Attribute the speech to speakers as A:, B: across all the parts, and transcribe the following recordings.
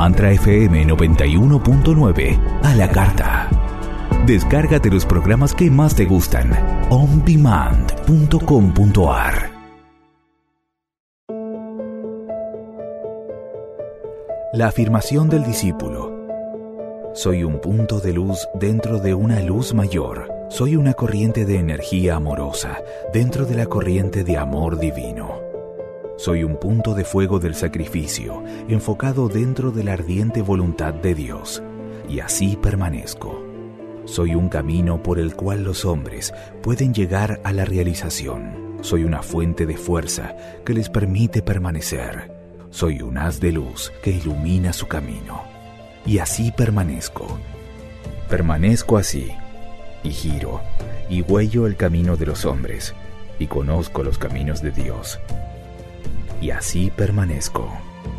A: Mantra FM 91.9 a la carta. Descárgate los programas que más te gustan. ondemand.com.ar. La afirmación del discípulo. Soy un punto de luz dentro de una luz mayor. Soy una corriente de energía amorosa dentro de la corriente de amor divino. Soy un punto de fuego del sacrificio enfocado dentro de la ardiente voluntad de Dios. Y así permanezco. Soy un camino por el cual los hombres pueden llegar a la realización. Soy una fuente de fuerza que les permite permanecer. Soy un haz de luz que ilumina su camino. Y así permanezco. Permanezco así, y giro, y huello el camino de los hombres, y conozco los caminos de Dios. Y así permanezco.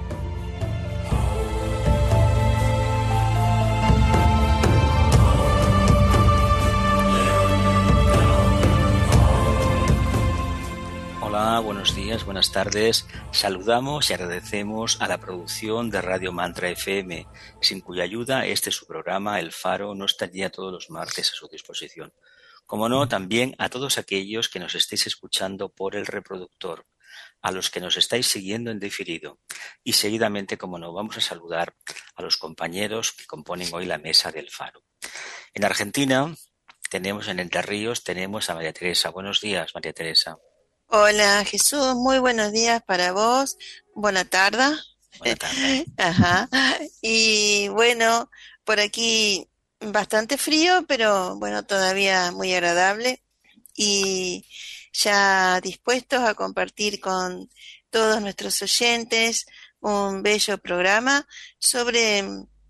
B: Hola, buenos días, buenas tardes. Saludamos y agradecemos a la producción de Radio Mantra FM, sin cuya ayuda este su programa, El Faro, no estaría todos los martes a su disposición. Como no, también a todos aquellos que nos estéis escuchando por el reproductor, a los que nos estáis siguiendo en diferido. Y seguidamente, como no, vamos a saludar a los compañeros que componen hoy la mesa del Faro. En Argentina, en Entre Ríos, tenemos a María Teresa. Buenos días, María Teresa.
C: Hola Jesús, muy buenos días para vos, buena tarde.
B: Buena tarde.
C: Ajá. Y bueno, por aquí bastante frío, pero bueno, todavía muy agradable y ya dispuestos a compartir con todos nuestros oyentes un bello programa sobre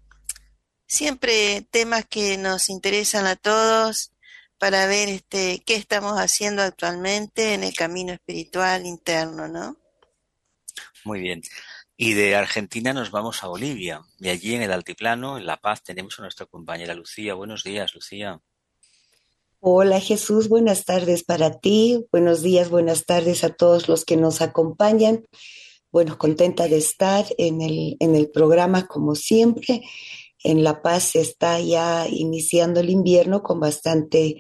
C: siempre temas que nos interesan a todos para ver qué estamos haciendo actualmente en el camino espiritual interno, ¿no?
B: Muy bien. Y de Argentina nos vamos a Bolivia. Y allí en el altiplano, en La Paz, tenemos a nuestra compañera Lucía. Buenos días, Lucía.
D: Hola Jesús, buenas tardes para ti, buenos días, buenas tardes a todos los que nos acompañan. Bueno, contenta de estar en el programa como siempre. En La Paz se está ya iniciando el invierno con bastante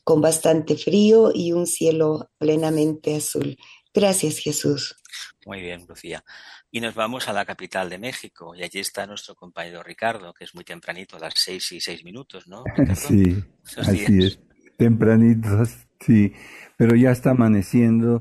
D: frío y un cielo plenamente azul. Gracias, Jesús.
B: Muy bien, Lucía. Y nos vamos a la capital de México y allí está nuestro compañero Ricardo, que es muy tempranito, a las 6:06, ¿no, Ricardo?
E: Sí, así es, tempranitos, sí, pero ya está amaneciendo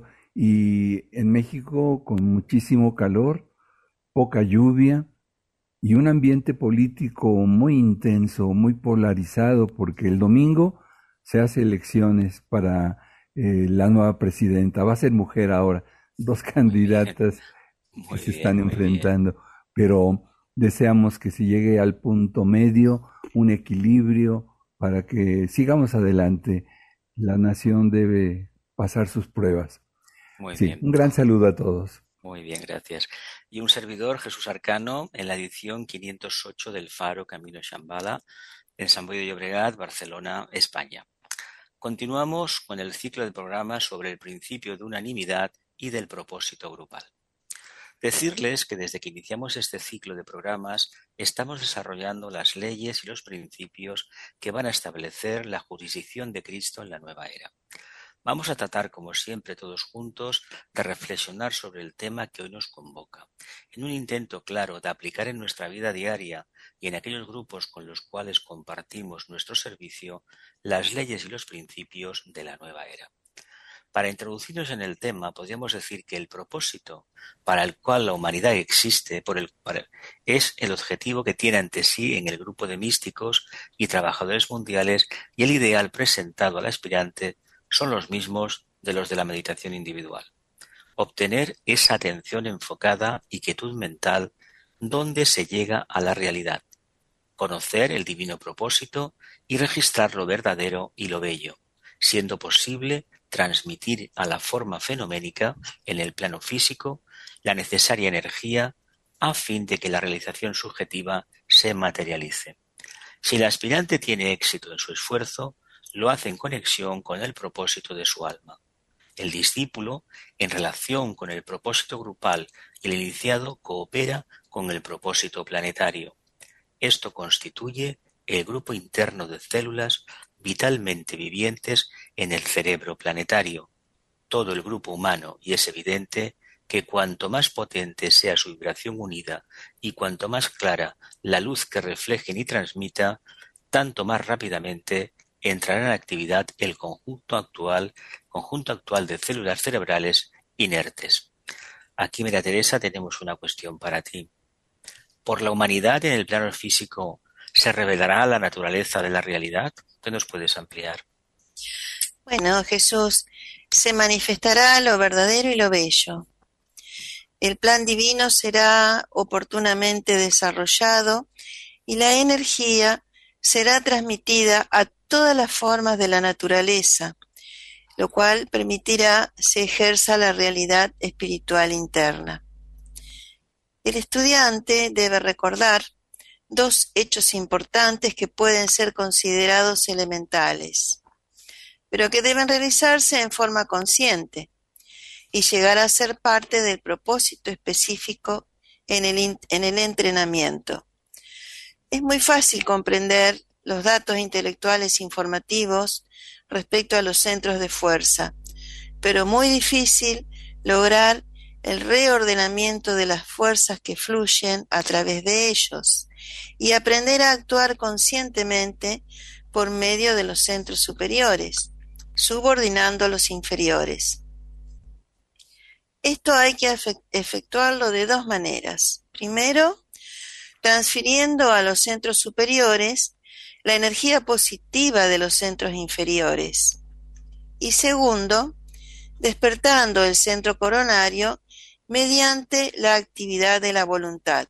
E: y en México con muchísimo calor, poca lluvia y un ambiente político muy intenso, muy polarizado, porque el domingo se hace elecciones para la nueva presidenta. Va a ser mujer ahora, dos candidatas que se están enfrentando, pero deseamos que se llegue al punto medio, un equilibrio para que sigamos adelante. La nación debe pasar sus pruebas.
B: Muy
E: sí,
B: bien.
E: Un gran saludo a todos.
B: Muy bien, gracias. Y un servidor, Jesús Arcano, en la edición 508 del Faro Camino Shambhala, en Sant Boi de Llobregat, Barcelona, España. Continuamos con el ciclo de programas sobre el principio de unanimidad y del propósito grupal. Decirles que desde que iniciamos este ciclo de programas estamos desarrollando las leyes y los principios que van a establecer la jurisdicción de Cristo en la nueva era. Vamos a tratar, como siempre, todos juntos, de reflexionar sobre el tema que hoy nos convoca, en un intento claro de aplicar en nuestra vida diaria y en aquellos grupos con los cuales compartimos nuestro servicio las leyes y los principios de la nueva era. Para introducirnos en el tema, podríamos decir que el propósito para el cual la humanidad existe es el objetivo que tiene ante sí en el grupo de místicos y trabajadores mundiales, y el ideal presentado al aspirante son los mismos de los de la meditación individual. Obtener esa atención enfocada y quietud mental donde se llega a la realidad. Conocer el divino propósito y registrar lo verdadero y lo bello, siendo posible transmitir a la forma fenoménica en el plano físico la necesaria energía a fin de que la realización subjetiva se materialice. Si el aspirante tiene éxito en su esfuerzo, lo hace en conexión con el propósito de su alma. El discípulo, en relación con el propósito grupal y el iniciado coopera con el propósito planetario. Esto constituye el grupo interno de células vitalmente vivientes en el cerebro planetario, todo el grupo humano, y es evidente que cuanto más potente sea su vibración unida y cuanto más clara la luz que reflejen y transmita, tanto más rápidamente entrará en actividad el conjunto actual de células cerebrales inertes. Aquí, María Teresa, tenemos una cuestión para ti. ¿Por la humanidad en el plano físico se revelará la naturaleza de la realidad? ¿Qué nos puedes ampliar?
C: Bueno, Jesús, se manifestará lo verdadero y lo bello. El plan divino será oportunamente desarrollado y la energía será transmitida a todas las formas de la naturaleza, lo cual permitirá se ejerza la realidad espiritual interna. El estudiante debe recordar dos hechos importantes que pueden ser considerados elementales, pero que deben realizarse en forma consciente y llegar a ser parte del propósito específico en el entrenamiento. Es muy fácil comprender los datos intelectuales informativos respecto a los centros de fuerza, pero muy difícil lograr el reordenamiento de las fuerzas que fluyen a través de ellos y aprender a actuar conscientemente por medio de los centros superiores, subordinando a los inferiores. Esto hay que efectuarlo de dos maneras. Primero, transfiriendo a los centros superiores la energía positiva de los centros inferiores. Y segundo, despertando el centro coronario mediante la actividad de la voluntad.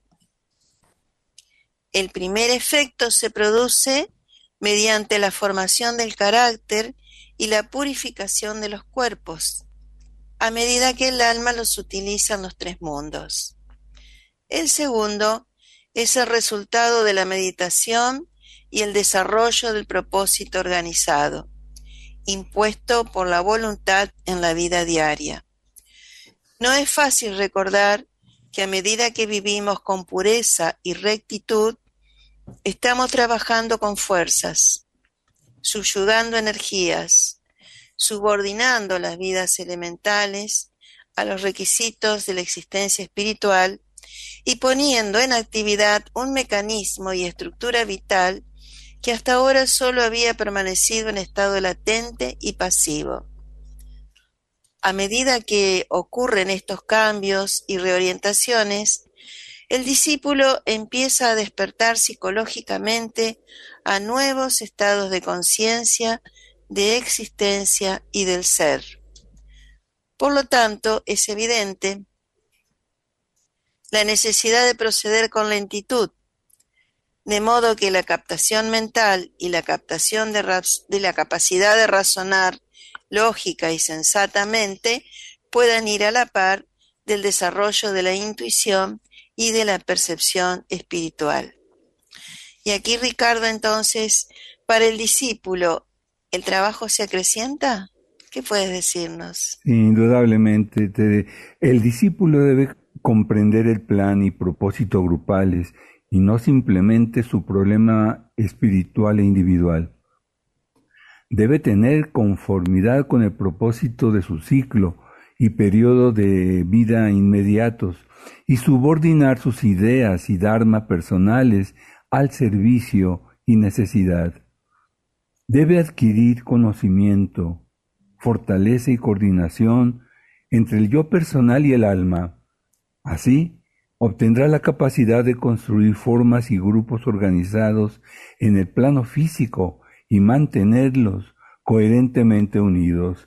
C: El primer efecto se produce mediante la formación del carácter y la purificación de los cuerpos, a medida que el alma los utiliza en los tres mundos. El segundo es el resultado de la meditación y el desarrollo del propósito organizado, impuesto por la voluntad en la vida diaria. No es fácil recordar que a medida que vivimos con pureza y rectitud, estamos trabajando con fuerzas, subyugando energías, subordinando las vidas elementales a los requisitos de la existencia espiritual y poniendo en actividad un mecanismo y estructura vital que hasta ahora solo había permanecido en estado latente y pasivo. A medida que ocurren estos cambios y reorientaciones, el discípulo empieza a despertar psicológicamente a nuevos estados de conciencia, de existencia y del ser. Por lo tanto, es evidente la necesidad de proceder con lentitud, de modo que la captación mental y la captación de la capacidad de razonar lógica y sensatamente puedan ir a la par del desarrollo de la intuición y de la percepción espiritual. Y aquí, Ricardo, entonces, para el discípulo, ¿el trabajo se acrecienta? ¿Qué puedes decirnos?
E: Indudablemente, el discípulo debe comprender el plan y propósito grupales y no simplemente su problema espiritual e individual. Debe tener conformidad con el propósito de su ciclo y periodo de vida inmediatos y subordinar sus ideas y dharma personales al servicio y necesidad. Debe adquirir conocimiento, fortaleza y coordinación entre el yo personal y el alma. Así, obtendrá la capacidad de construir formas y grupos organizados en el plano físico y mantenerlos coherentemente unidos.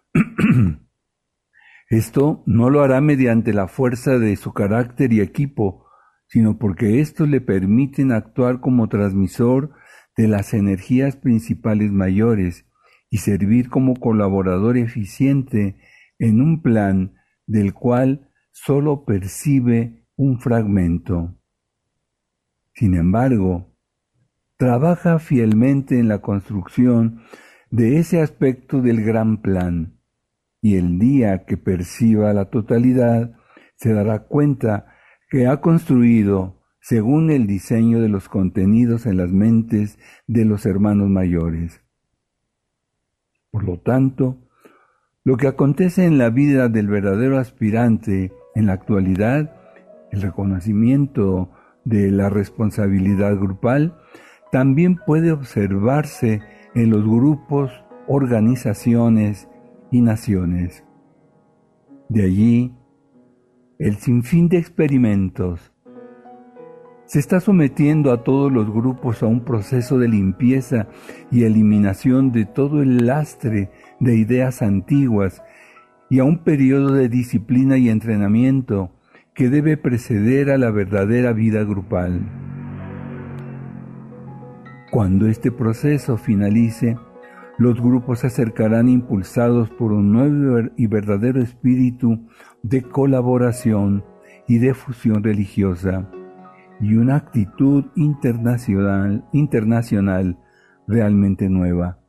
E: Esto no lo hará mediante la fuerza de su carácter y equipo, sino porque estos le permiten actuar como transmisor de las energías principales mayores y servir como colaborador eficiente en un plan del cual solo percibe un fragmento. Sin embargo, trabaja fielmente en la construcción de ese aspecto del gran plan, y el día que perciba la totalidad, se dará cuenta que ha construido según el diseño de los contenidos en las mentes de los hermanos mayores. Por lo tanto, lo que acontece en la vida del verdadero aspirante en la actualidad, el reconocimiento de la responsabilidad grupal, también puede observarse en los grupos, organizaciones y naciones. De allí, el sinfín de experimentos. Se está sometiendo a todos los grupos a un proceso de limpieza y eliminación de todo el lastre de ideas antiguas y a un periodo de disciplina y entrenamiento que debe preceder a la verdadera vida grupal. Cuando este proceso finalice, los grupos se acercarán impulsados por un nuevo y verdadero espíritu de colaboración y de fusión religiosa y una actitud internacional realmente nueva.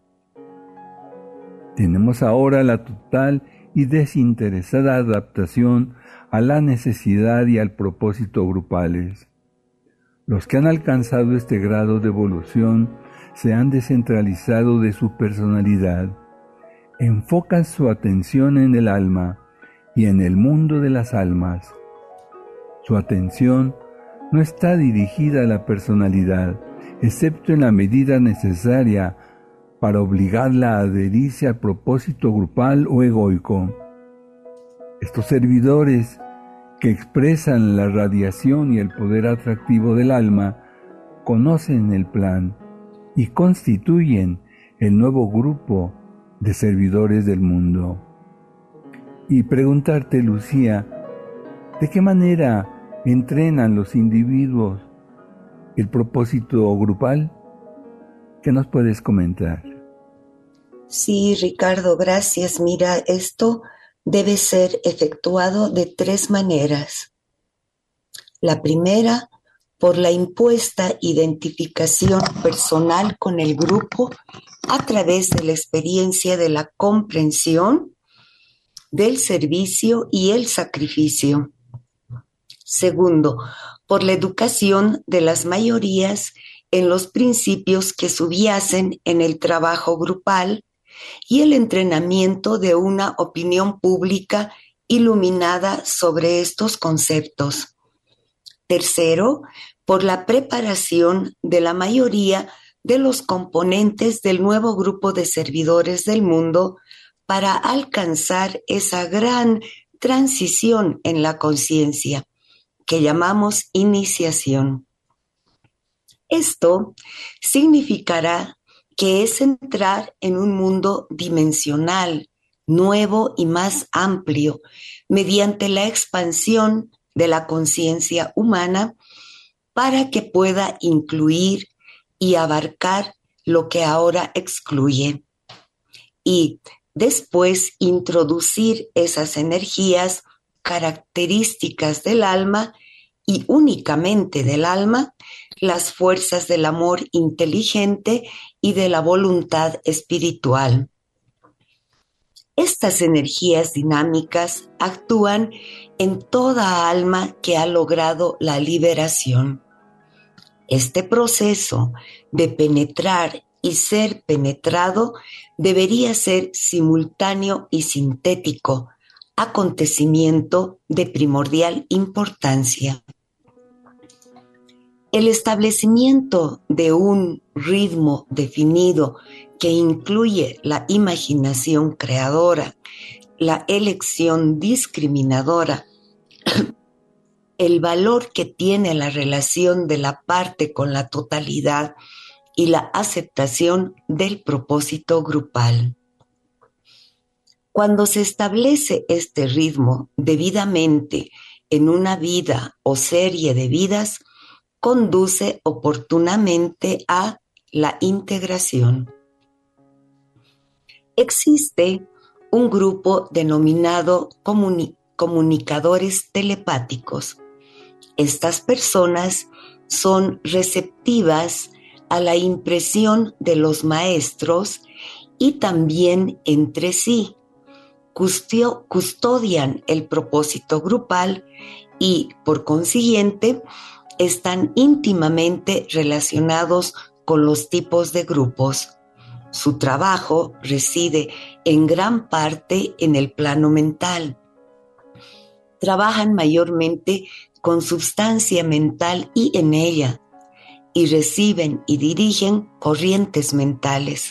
E: Tenemos ahora la total y desinteresada adaptación a la necesidad y al propósito grupales. Los que han alcanzado este grado de evolución se han descentralizado de su personalidad, enfocan su atención en el alma y en el mundo de las almas. Su atención no está dirigida a la personalidad, excepto en la medida necesaria para obligarla a adherirse al propósito grupal o egoico. Estos servidores que expresan la radiación y el poder atractivo del alma conocen el plan y constituyen el nuevo grupo de servidores del mundo. Y preguntarte, Lucía, ¿de qué manera entrenan los individuos el propósito grupal? ¿Qué nos puedes comentar?
D: Sí, Ricardo, gracias. Mira, esto debe ser efectuado de 3 maneras. La primera, por la impuesta identificación personal con el grupo a través de la experiencia de la comprensión, del servicio y el sacrificio. Segundo, por la educación de las mayorías en los principios que subyacen en el trabajo grupal y el entrenamiento de una opinión pública iluminada sobre estos conceptos. Tercero, por la preparación de la mayoría de los componentes del nuevo grupo de servidores del mundo para alcanzar esa gran transición en la conciencia que llamamos iniciación. Esto significará que es entrar en un mundo dimensional, nuevo y más amplio, mediante la expansión de la conciencia humana para que pueda incluir y abarcar lo que ahora excluye. Y después introducir esas energías características del alma y únicamente del alma, las fuerzas del amor inteligente y de la voluntad espiritual. Estas energías dinámicas actúan en toda alma que ha logrado la liberación. Este proceso de penetrar y ser penetrado debería ser simultáneo y sintético, acontecimiento de primordial importancia. El establecimiento de un ritmo definido que incluye la imaginación creadora, la elección discriminadora, el valor que tiene la relación de la parte con la totalidad y la aceptación del propósito grupal. Cuando se establece este ritmo debidamente en una vida o serie de vidas, conduce oportunamente a la integración. Existe un grupo denominado comunicadores telepáticos. Estas personas son receptivas a la impresión de los maestros y también entre sí, custodian el propósito grupal y, por consiguiente, están íntimamente relacionados con los tipos de grupos. Su trabajo reside en gran parte en el plano mental. Trabajan mayormente con substancia mental y en ella, y reciben y dirigen corrientes mentales.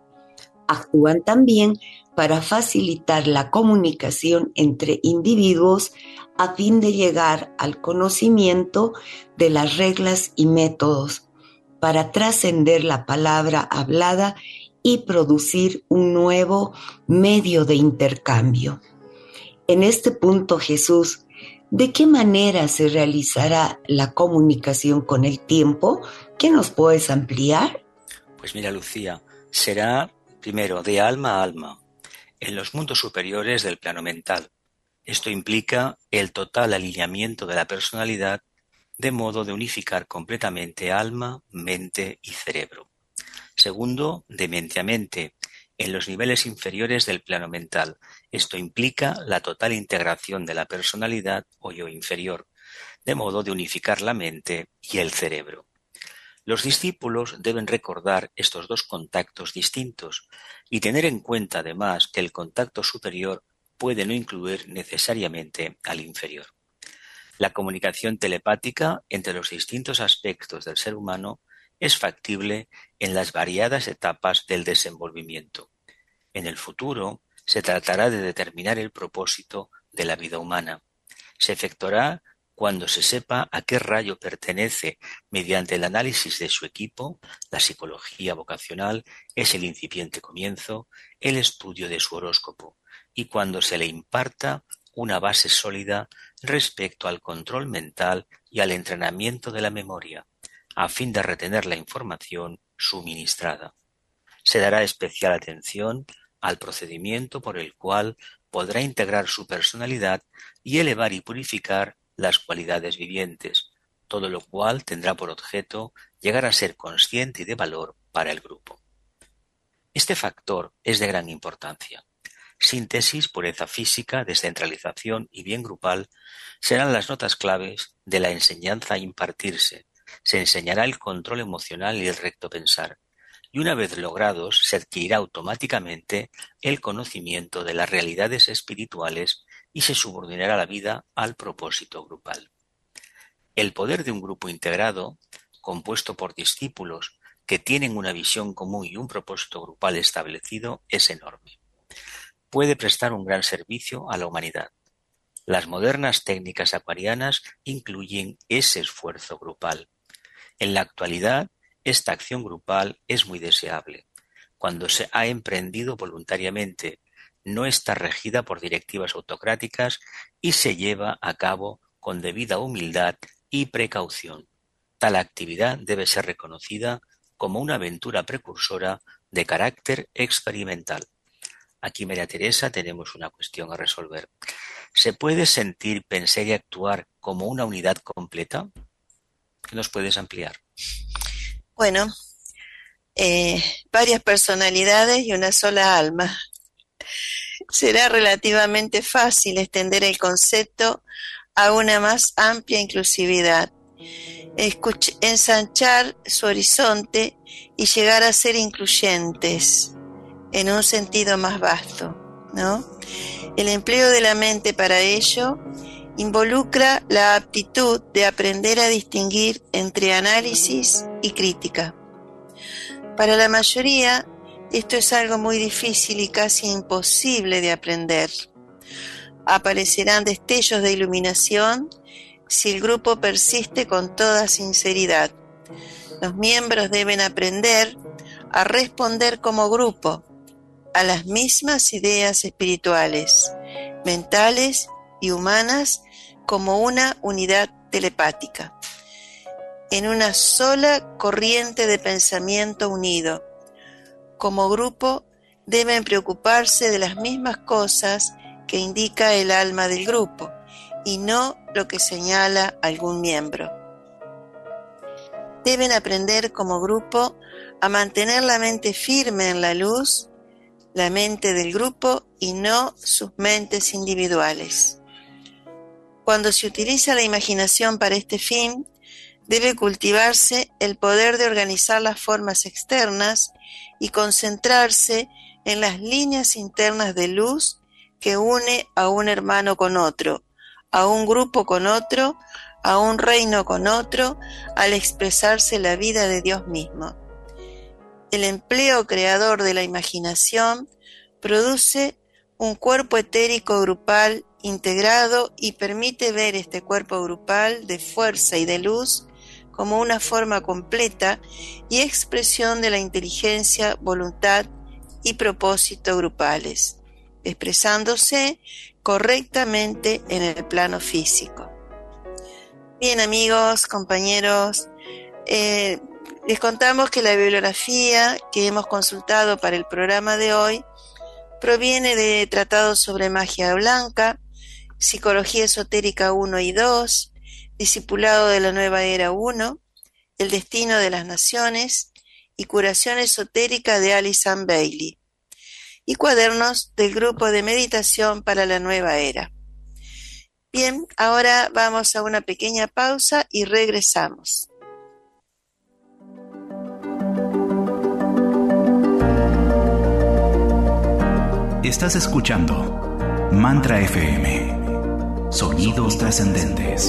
D: Actúan también para facilitar la comunicación entre individuos a fin de llegar al conocimiento de las reglas y métodos, para trascender la palabra hablada y producir un nuevo medio de intercambio. En este punto, Jesús, ¿de qué manera se realizará la comunicación con el tiempo? ¿Qué nos puedes ampliar?
B: Pues mira, Lucía, será primero de alma a alma, en los mundos superiores del plano mental. Esto implica el total alineamiento de la personalidad de modo de unificar completamente alma, mente y cerebro. Segundo, de mente a mente, en los niveles inferiores del plano mental. Esto implica la total integración de la personalidad o yo inferior, de modo de unificar la mente y el cerebro. Los discípulos deben recordar estos dos contactos distintos y tener en cuenta además que el contacto superior puede no incluir necesariamente al inferior. La comunicación telepática entre los distintos aspectos del ser humano es factible en las variadas etapas del desenvolvimiento. En el futuro se tratará de determinar el propósito de la vida humana. Se efectuará cuando se sepa a qué rayo pertenece mediante el análisis de su equipo. La psicología vocacional es el incipiente comienzo, el estudio de su horóscopo, y cuando se le imparta una base sólida respecto al control mental y al entrenamiento de la memoria, a fin de retener la información suministrada. Se dará especial atención al procedimiento por el cual podrá integrar su personalidad y elevar y purificar las cualidades vivientes, todo lo cual tendrá por objeto llegar a ser consciente y de valor para el grupo. Este factor es de gran importancia. Síntesis, pureza física, descentralización y bien grupal serán las notas claves de la enseñanza a impartirse. Se enseñará el control emocional y el recto pensar, y una vez logrados se adquirirá automáticamente el conocimiento de las realidades espirituales y se subordinará la vida al propósito grupal. El poder de un grupo integrado, compuesto por discípulos que tienen una visión común y un propósito grupal establecido, es enorme. Puede prestar un gran servicio a la humanidad. Las modernas técnicas acuarianas incluyen ese esfuerzo grupal. En la actualidad, esta acción grupal es muy deseable. Cuando se ha emprendido voluntariamente, no está regida por directivas autocráticas y se lleva a cabo con debida humildad y precaución. Tal actividad debe ser reconocida como una aventura precursora de carácter experimental. Aquí, María Teresa, tenemos una cuestión a resolver. ¿Se puede sentir, pensar y actuar como una unidad completa? ¿Qué nos puedes ampliar?
C: Bueno, varias personalidades y una sola alma. Será relativamente fácil extender el concepto a una más amplia inclusividad, ensanchar su horizonte y llegar a ser incluyentes en un sentido más vasto, ¿no? El empleo de la mente para ello involucra la aptitud de aprender a distinguir entre análisis y crítica. Para la mayoría, esto es algo muy difícil y casi imposible de aprender. Aparecerán destellos de iluminación si el grupo persiste con toda sinceridad. Los miembros deben aprender a responder como grupo a las mismas ideas espirituales, mentales y humanas como una unidad telepática, en una sola corriente de pensamiento unido. Como grupo deben preocuparse de las mismas cosas que indica el alma del grupo y no lo que señala algún miembro. Deben aprender como grupo a mantener la mente firme en la luz la mente del grupo y no sus mentes individuales. Cuando se utiliza la imaginación para este fin, debe cultivarse el poder de organizar las formas externas y concentrarse en las líneas internas de luz que une a un hermano con otro, a un grupo con otro, a un reino con otro, al expresarse la vida de Dios mismo. El empleo creador de la imaginación produce un cuerpo etérico grupal integrado y permite ver este cuerpo grupal de fuerza y de luz como una forma completa y expresión de la inteligencia, voluntad y propósito grupales, expresándose correctamente en el plano físico. Bien, amigos, compañeros, les contamos que la bibliografía que hemos consultado para el programa de hoy proviene de tratados sobre magia blanca, Psicología Esotérica 1 y 2, Discipulado de la Nueva Era 1, El Destino de las Naciones y Curación Esotérica de Alison Bailey, y cuadernos del Grupo de Meditación para la Nueva Era. Bien, ahora vamos a una pequeña pausa y regresamos.
A: Estás escuchando Mantra FM. Sonidos trascendentes.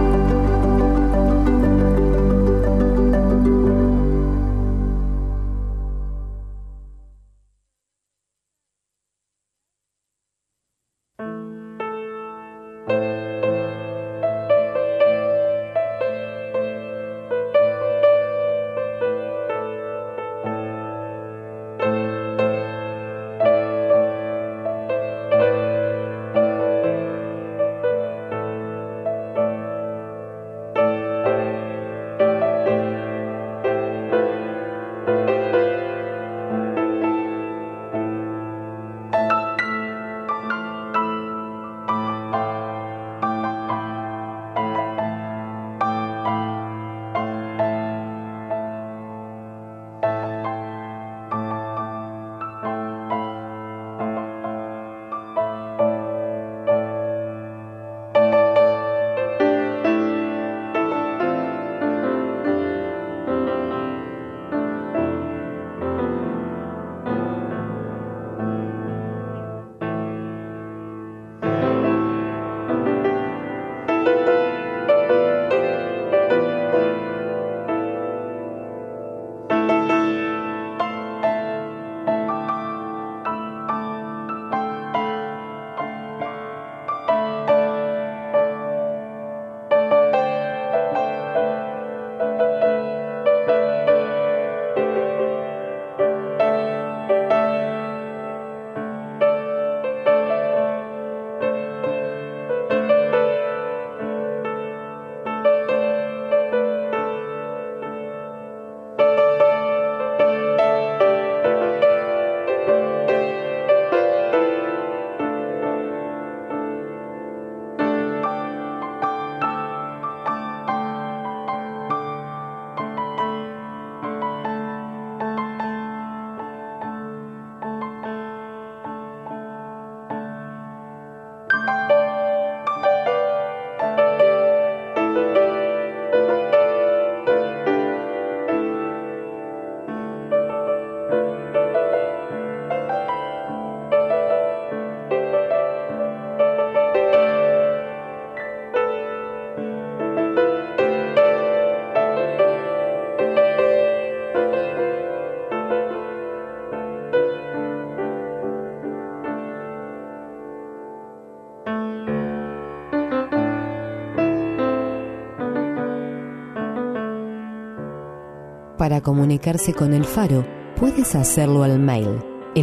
F: Para comunicarse con el Faro, puedes hacerlo al mail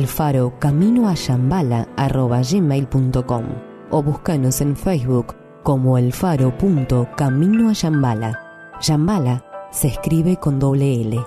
F: elfarocaminoayambala@gmail.com o búscanos en Facebook como elfaro.caminoayambala. Yambala se escribe con doble L.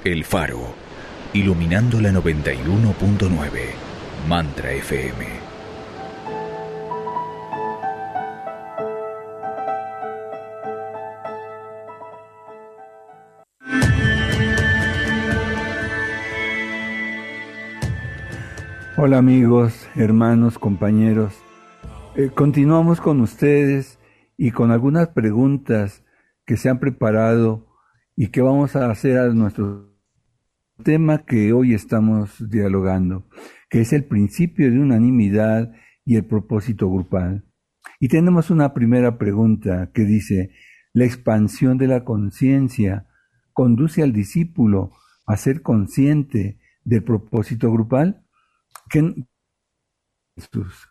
A: El Faro, iluminando la 91.9, Mantra FM.
E: Hola amigos, hermanos, compañeros. Continuamos con ustedes y con algunas preguntas que se han preparado y que vamos a hacer a nuestro tema que hoy estamos dialogando, que es el principio de unanimidad y el propósito grupal. Y tenemos una primera pregunta que dice: ¿la expansión de la conciencia conduce al discípulo a ser consciente del propósito grupal? ¿Qué, Jesús?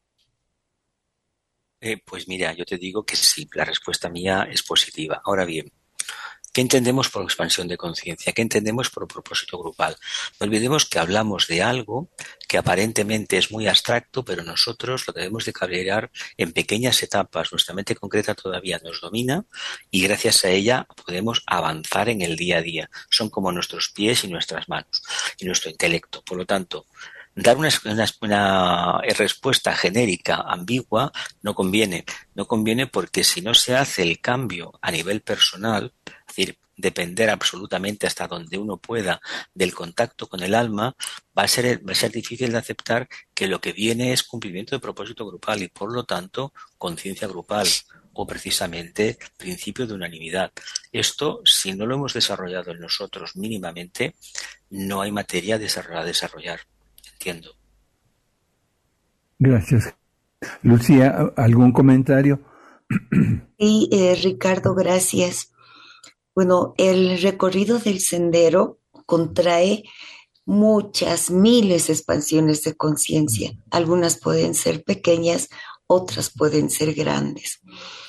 B: Pues mira, yo te digo que sí, la respuesta mía es positiva. Ahora bien, ¿qué entendemos por expansión de conciencia? ¿Qué entendemos por propósito grupal? No olvidemos que hablamos de algo que aparentemente es muy abstracto, pero nosotros lo debemos de calibrar en pequeñas etapas. Nuestra mente concreta todavía nos domina y gracias a ella podemos avanzar en el día a día. Son como nuestros pies y nuestras manos y nuestro intelecto. Por lo tanto, dar una respuesta genérica, ambigua, no conviene. No conviene porque si no se hace el cambio a nivel personal, es decir, depender absolutamente hasta donde uno pueda del contacto con el alma, va a ser difícil de aceptar que lo que viene es cumplimiento de propósito grupal y por lo tanto conciencia grupal o precisamente principio de unanimidad. Esto, si no lo hemos desarrollado en nosotros mínimamente, no hay materia a desarrollar. Entiendo.
E: Gracias. Lucía, ¿algún comentario?
D: Sí, Ricardo, gracias. Bueno, el recorrido del sendero contrae muchas, miles de expansiones de conciencia. Algunas pueden ser pequeñas, otras pueden ser grandes.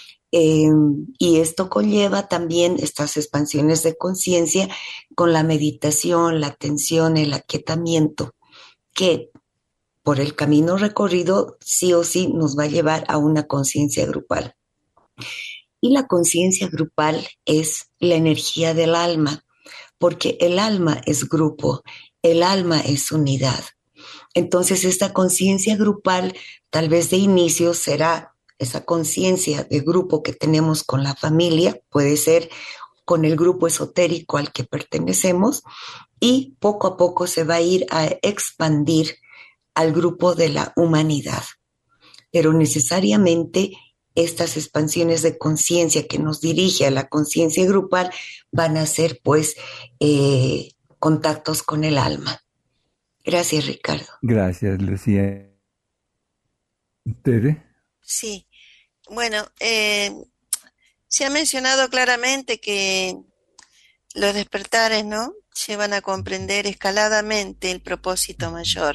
D: Y esto conlleva también estas expansiones de conciencia con la meditación, la atención, el aquietamiento, que por el camino recorrido sí o sí nos va a llevar a una conciencia grupal. Y la conciencia grupal es la energía del alma, porque el alma es grupo, el alma es unidad. Entonces esta conciencia grupal tal vez de inicio será esa conciencia de grupo que tenemos con la familia, puede ser con el grupo esotérico al que pertenecemos, y poco a poco se va a ir a expandir al grupo de la humanidad. Pero necesariamente estas expansiones de conciencia que nos dirige a la conciencia grupal van a ser pues contactos con el alma. Gracias, Ricardo.
E: Gracias, Lucía. ¿Tere?
C: Sí, bueno, se ha mencionado claramente que los despertares, ¿no?, llevan a comprender escaladamente el propósito mayor.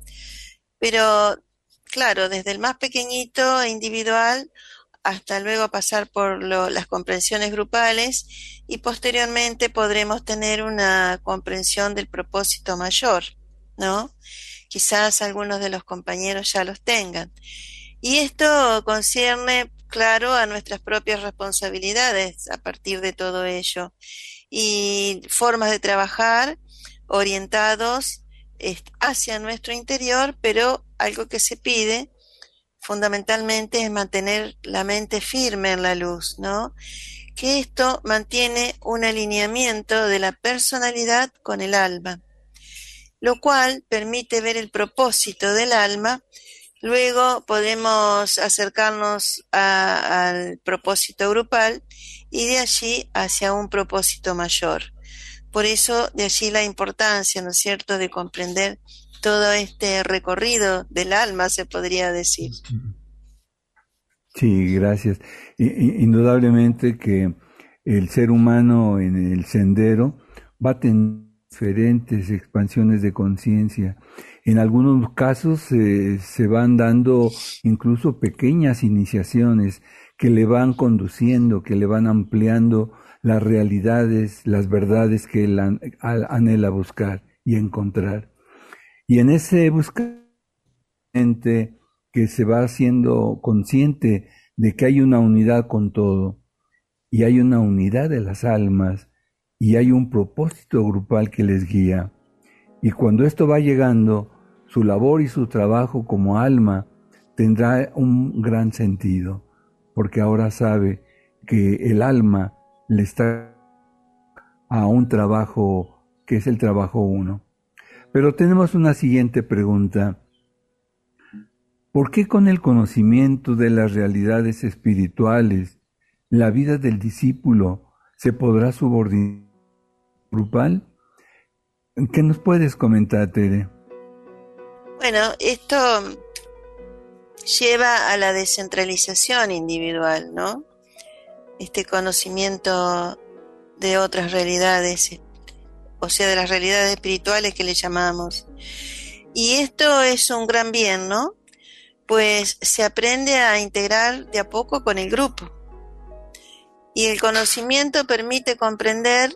C: Pero, claro, desde el más pequeñito e individual hasta luego pasar por las comprensiones grupales y posteriormente podremos tener una comprensión del propósito mayor, ¿no? Quizás algunos de los compañeros ya los tengan. Y esto concierne, claro, a nuestras propias responsabilidades a partir de todo ello y formas de trabajar orientados hacia nuestro interior, pero algo que se pide fundamentalmente es mantener la mente firme en la luz, ¿no? Que esto mantiene un alineamiento de la personalidad con el alma, lo cual permite ver el propósito del alma. Luego podemos acercarnos al propósito grupal y de allí hacia un propósito mayor. Por eso, de allí la importancia, ¿no es cierto?, de comprender todo este recorrido del alma, se podría decir.
E: Sí, gracias. Indudablemente que el ser humano en el sendero va a tener diferentes expansiones de conciencia. En algunos casos se van dando incluso pequeñas iniciaciones que le van conduciendo, que le van ampliando las realidades, las verdades que él anhela buscar y encontrar. Y en ese buscar que se va haciendo consciente de que hay una unidad con todo y hay una unidad de las almas y hay un propósito grupal que les guía. Y cuando esto va llegando, su labor y su trabajo como alma tendrá un gran sentido, porque ahora sabe que el alma le está a un trabajo que es el trabajo uno. Pero tenemos una siguiente pregunta. ¿Por qué con el conocimiento de las realidades espirituales, la vida del discípulo se podrá subordinar grupal? ¿Qué nos puedes comentar, Tere?
C: Bueno, esto lleva a la descentralización individual, ¿no? Este conocimiento de otras realidades, o sea, de las realidades espirituales que le llamamos. Y esto es un gran bien, ¿no? Pues se aprende a integrar de a poco con el grupo. Y el conocimiento permite comprender,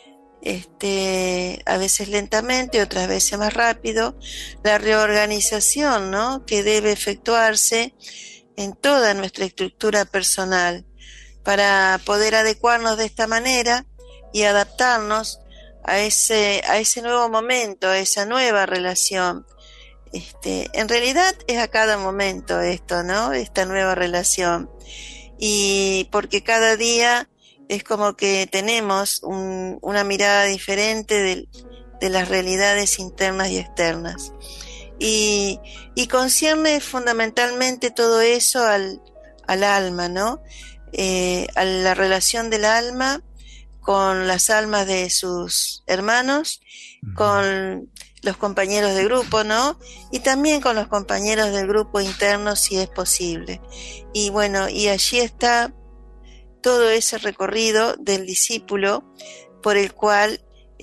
C: a veces lentamente, otras veces más rápido, la reorganización, ¿no?, que debe efectuarse en toda nuestra estructura personal para poder adecuarnos de esta manera y adaptarnos a ese nuevo momento, a esa nueva relación. En realidad es a cada momento esto, ¿no?, esta nueva relación. Y porque cada día es como que tenemos una mirada diferente de las realidades internas y externas. Y concierne fundamentalmente todo eso al alma, ¿no? A la relación del alma con las almas de sus hermanos, con los compañeros de grupo, ¿no? Y también con los compañeros del grupo interno, si es posible. Y bueno, y allí está todo ese recorrido del discípulo por el cual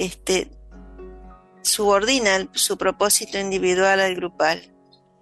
C: subordina su propósito individual al grupal.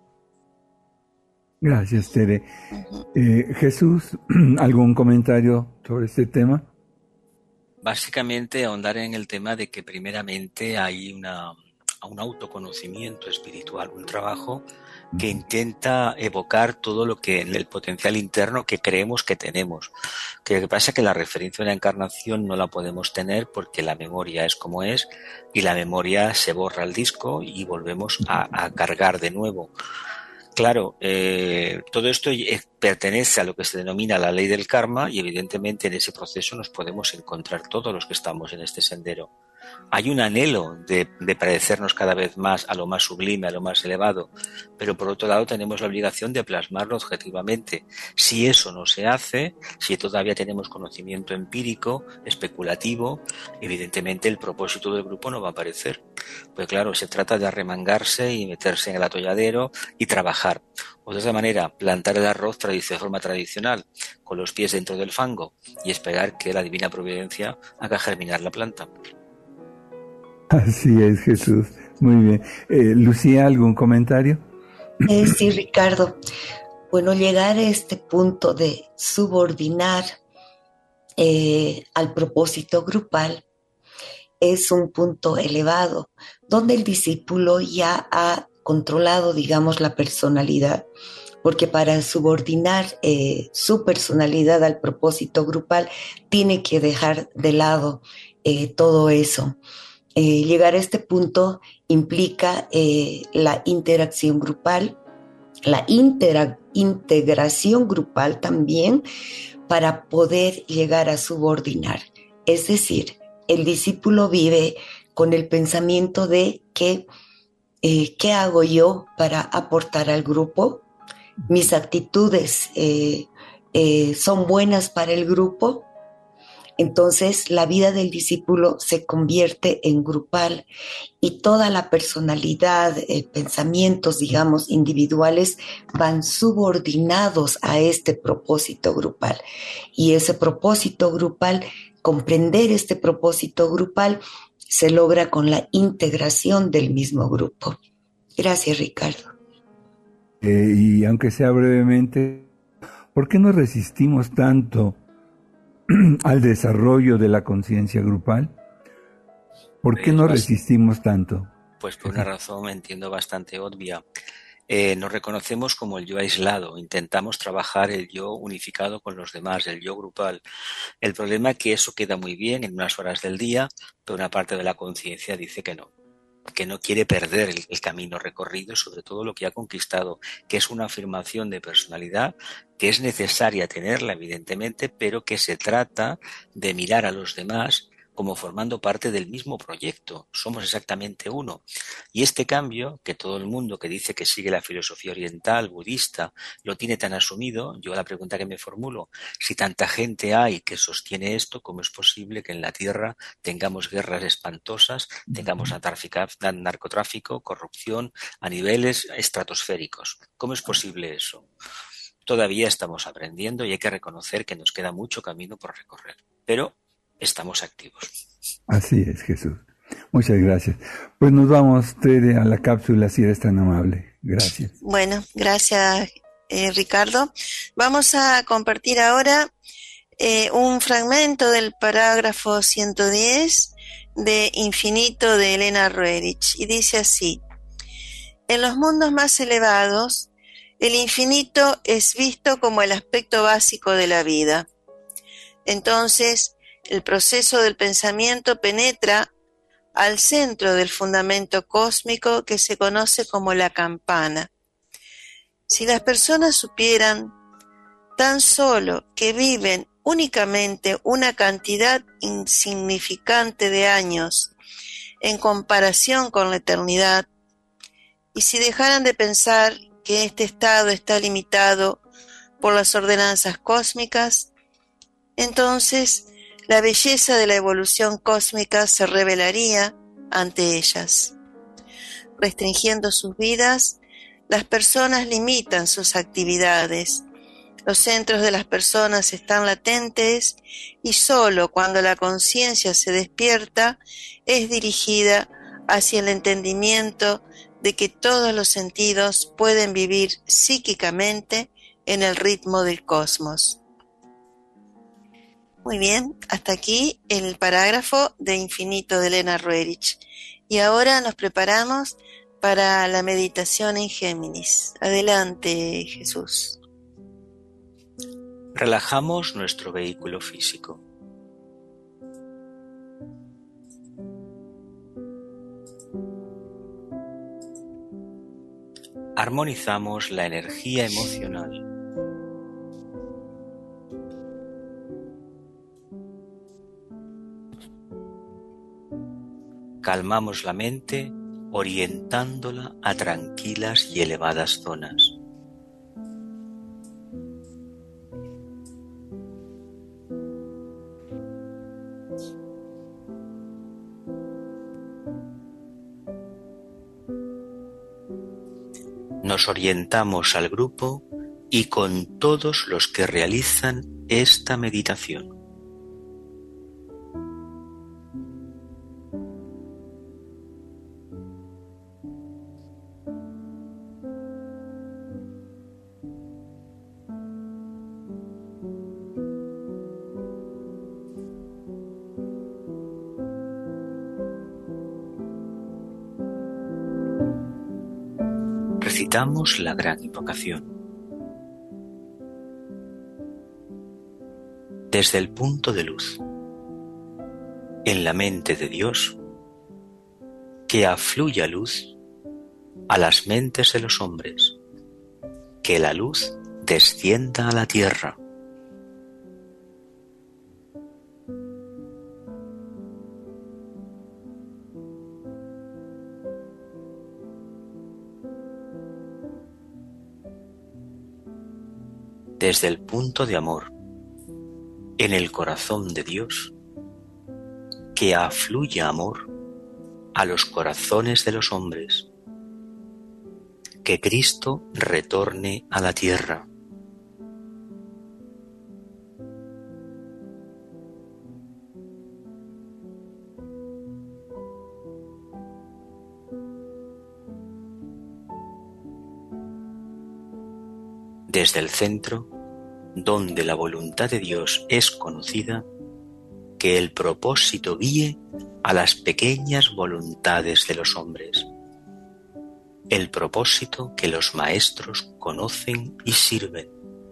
E: Gracias, Tere. Jesús, ¿algún comentario sobre este tema?
B: Básicamente ahondar en el tema de que primeramente hay un autoconocimiento espiritual, un trabajo que intenta evocar todo lo que en el potencial interno que creemos que tenemos. Que pasa que la referencia a una encarnación no la podemos tener porque la memoria es como es y la memoria se borra el disco y volvemos a cargar de nuevo. Claro, todo esto pertenece a lo que se denomina la ley del karma y evidentemente en ese proceso nos podemos encontrar todos los que estamos en este sendero. Hay un anhelo de parecernos cada vez más a lo más sublime, a lo más elevado, pero por otro lado tenemos la obligación de plasmarlo objetivamente. Si eso no se hace, si todavía tenemos conocimiento empírico, especulativo, evidentemente el propósito del grupo no va a aparecer. Pues claro, se trata de arremangarse y meterse en el atolladero y trabajar. O de esa manera, plantar el arroz de forma tradicional, con los pies dentro del fango y esperar que la divina providencia haga germinar la planta.
E: Así es, Jesús. Muy bien. Lucía, ¿algún comentario?
D: Sí, Ricardo. Bueno, llegar a este punto de subordinar al propósito grupal es un punto elevado, donde el discípulo ya ha controlado, digamos, la personalidad, porque para subordinar su personalidad al propósito grupal tiene que dejar de lado todo eso. Llegar a este punto implica la interacción grupal, la integración grupal también para poder llegar a subordinar. Es decir, el discípulo vive con el pensamiento de que ¿qué hago yo para aportar al grupo? ¿Mis actitudes son buenas para el grupo? Entonces la vida del discípulo se convierte en grupal y toda la personalidad, pensamientos, digamos, individuales van subordinados a este propósito grupal. Y ese propósito grupal, comprender este propósito grupal, se logra con la integración del mismo grupo. Gracias, Ricardo.
E: Y aunque sea brevemente, ¿por qué nos resistimos tanto al desarrollo de la conciencia grupal? ¿Por qué nos resistimos tanto?
B: Pues por una razón entiendo bastante obvia. Nos reconocemos como el yo aislado, intentamos trabajar el yo unificado con los demás, el yo grupal. El problema es que eso queda muy bien en unas horas del día, pero una parte de la conciencia dice que no quiere perder el camino recorrido, sobre todo lo que ha conquistado, que es una afirmación de personalidad que es necesaria tenerla, evidentemente, pero que se trata de mirar a los demás como formando parte del mismo proyecto. Somos exactamente uno. Y este cambio, que todo el mundo que dice que sigue la filosofía oriental, budista, lo tiene tan asumido, yo la pregunta que me formulo, si tanta gente hay que sostiene esto, ¿cómo es posible que en la Tierra tengamos guerras espantosas, tengamos narcotráfico, corrupción a niveles estratosféricos? ¿Cómo es posible eso? Todavía estamos aprendiendo y hay que reconocer que nos queda mucho camino por recorrer, pero estamos activos.
E: Así es, Jesús. Muchas gracias. Pues nos vamos, Tere, a la cápsula, si eres tan amable. Gracias.
C: Bueno, gracias, Ricardo. Vamos a compartir ahora un fragmento del parágrafo 110 de Infinito de Elena Roerich, y dice así: en los mundos más elevados, el infinito es visto como el aspecto básico de la vida. Entonces, el proceso del pensamiento penetra al centro del fundamento cósmico que se conoce como la campana. Si las personas supieran tan solo que viven únicamente una cantidad insignificante de años en comparación con la eternidad, y si dejaran de pensar que este estado está limitado por las ordenanzas cósmicas, entonces la belleza de la evolución cósmica se revelaría ante ellas. Restringiendo sus vidas, las personas limitan sus actividades. Los centros de las personas están latentes y solo cuando la conciencia se despierta es dirigida hacia el entendimiento de que todos los sentidos pueden vivir psíquicamente en el ritmo del cosmos. Muy bien, hasta aquí el parágrafo de Infinito de Elena Roerich. Y ahora nos preparamos para la meditación en Géminis. Adelante, Jesús.
B: Relajamos nuestro vehículo físico. Armonizamos la energía emocional. Calmamos la mente orientándola a tranquilas y elevadas zonas. Nos orientamos al grupo y con todos los que realizan esta meditación. Recitamos la gran invocación. Desde el punto de luz, en la mente de Dios, que afluya luz a las mentes de los hombres, que la luz descienda a la tierra. Desde el punto de amor, en el corazón de Dios, que afluya amor a los corazones de los hombres, que Cristo retorne a la tierra. Desde el centro, donde la voluntad de Dios es conocida, que el propósito guíe a las pequeñas voluntades de los hombres. el propósito que los maestros conocen y sirven.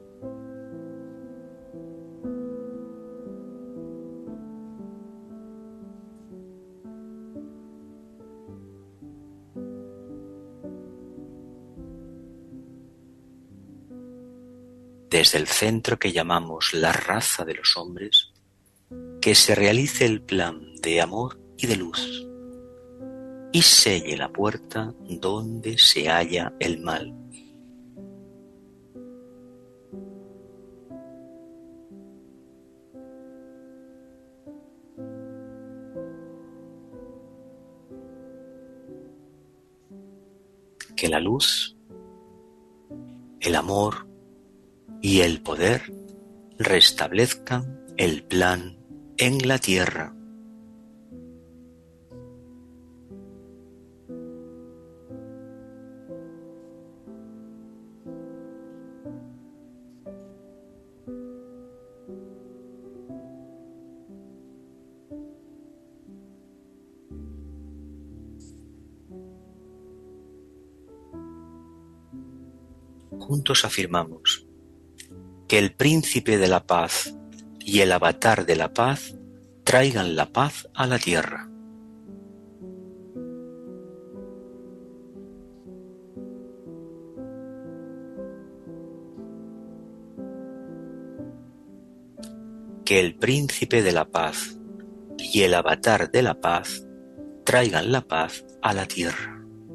B: Desde el centro que llamamos la raza de los hombres, que se realice el plan de amor y de luz, y selle la puerta donde se halla el mal. Que la luz, el amor y el poder restablezcan el plan en la tierra. Juntos afirmamos que el príncipe de la paz y el avatar de la paz traigan la paz a la tierra. Que el príncipe de la paz y el avatar de la paz traigan la paz a la tierra.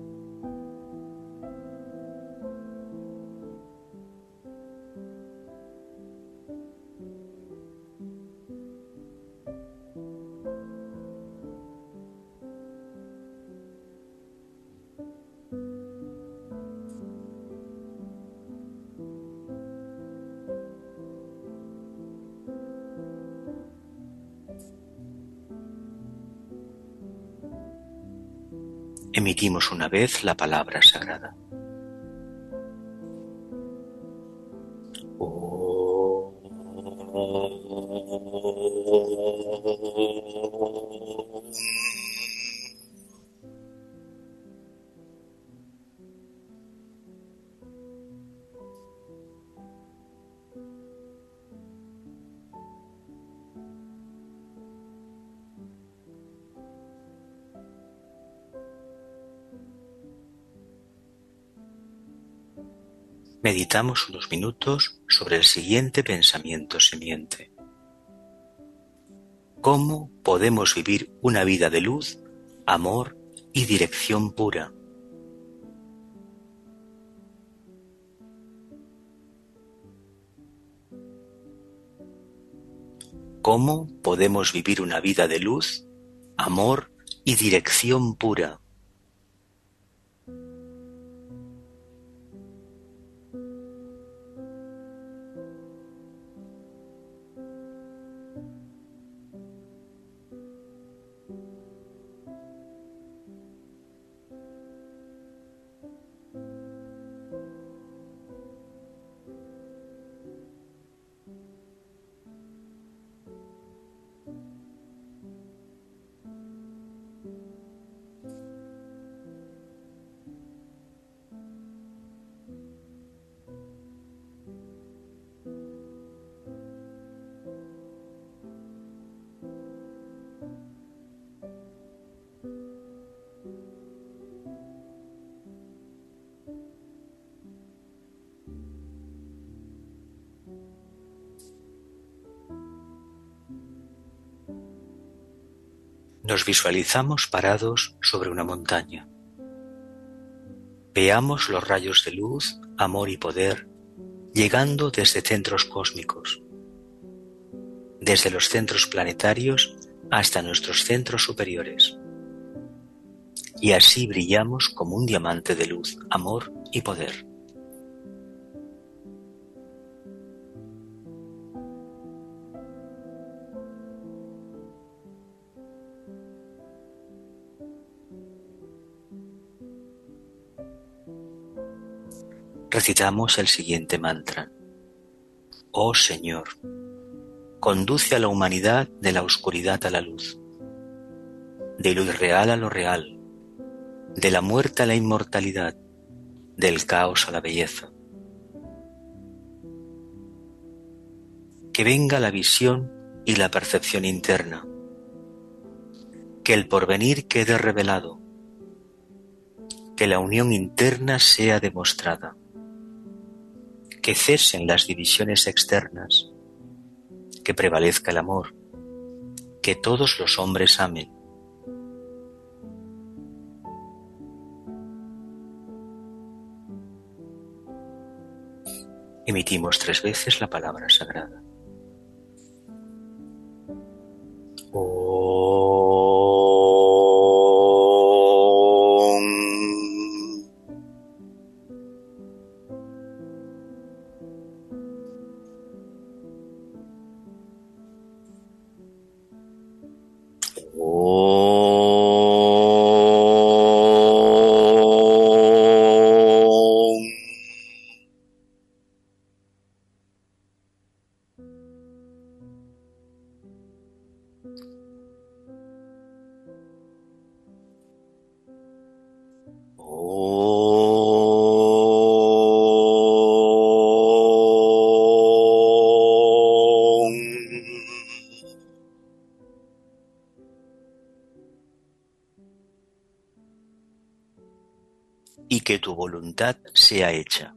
B: Emitimos una vez la palabra sagrada. Meditamos unos minutos sobre el siguiente pensamiento simiente. ¿Cómo podemos vivir una vida de luz, amor y dirección pura? ¿Cómo podemos vivir una vida de luz, amor y dirección pura? Nos visualizamos parados sobre una montaña. Veamos los rayos de luz, amor y poder llegando desde centros cósmicos, desde los centros planetarios hasta nuestros centros superiores. Y así brillamos como un diamante de luz, amor y poder. Recitamos el siguiente mantra. Oh Señor, conduce a la humanidad de la oscuridad a la luz, de lo irreal a lo real, de la muerte a la inmortalidad, del caos a la belleza. Que venga la visión y la percepción interna. Que el porvenir quede revelado. Que la unión interna sea demostrada. Que cesen las divisiones externas. Que prevalezca el amor. Que todos los hombres amen. Emitimos 3 veces la palabra sagrada. Y que tu voluntad sea hecha.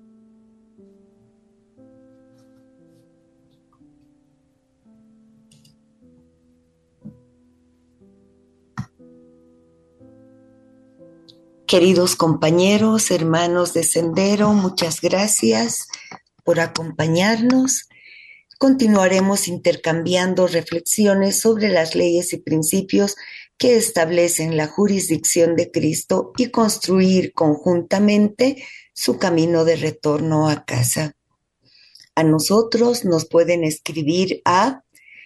D: Queridos compañeros, hermanos de Sendero, muchas gracias por acompañarnos. Continuaremos intercambiando reflexiones sobre las leyes y principios que establecen la jurisdicción de Cristo y construir conjuntamente su camino de retorno a casa. A nosotros nos pueden escribir a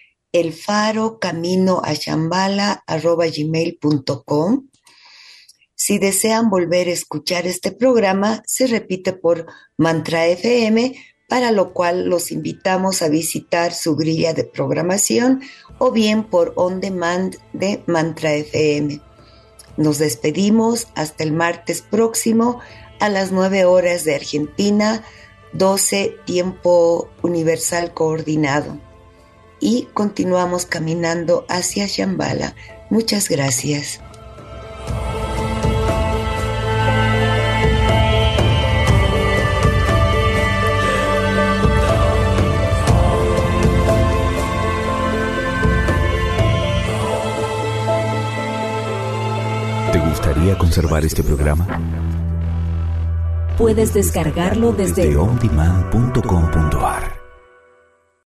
D: elfarocaminoashambala@gmail.com. Si desean volver a escuchar este programa, se repite por Mantra FM, para lo cual los invitamos a visitar su grilla de programación o bien por On Demand de Mantra FM. Nos despedimos hasta el martes próximo a las 9 horas de Argentina, 12 tiempo universal coordinado. Y continuamos caminando hacia Shambhala. Muchas gracias.
A: ¿Te gustaría conservar este programa?
F: Puedes descargarlo desde
A: ondemand.com.ar